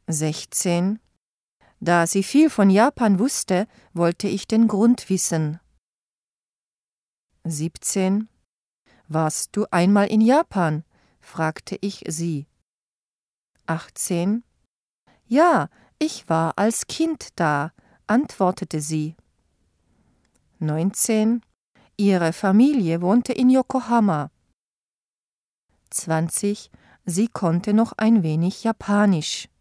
16. Da sie viel von Japan wusste, wollte ich den Grund wissen. 17. Warst du einmal in Japan? Fragte ich sie. 18. Ja, ich war als Kind da, antwortete sie. 19. Ihre Familie wohnte in Yokohama. 20. Sie konnte noch ein wenig Japanisch.